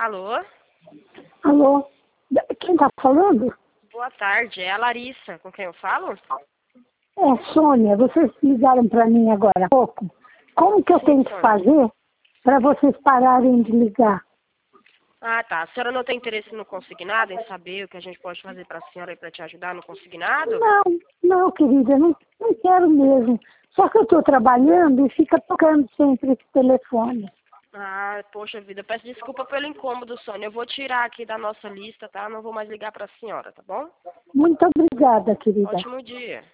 Alô? Alô? Quem tá falando? Boa tarde, é a Larissa, com quem eu falo? É, Sônia, vocês ligaram para mim agora há pouco. Como que eu tenho que Sônia. fazer para vocês pararem de ligar? Ah, tá. A senhora não tem interesse no consignado, em saber o que a gente pode fazer para a senhora e para te ajudar no consignado? Não, querida, não quero mesmo. Só que eu estou trabalhando e fica tocando sempre esse telefone. Ah, poxa vida, peço desculpa pelo incômodo, Sônia. Eu vou tirar aqui da nossa lista, tá? Não vou mais ligar para a senhora, tá bom? Muito obrigada, querida. Ótimo dia.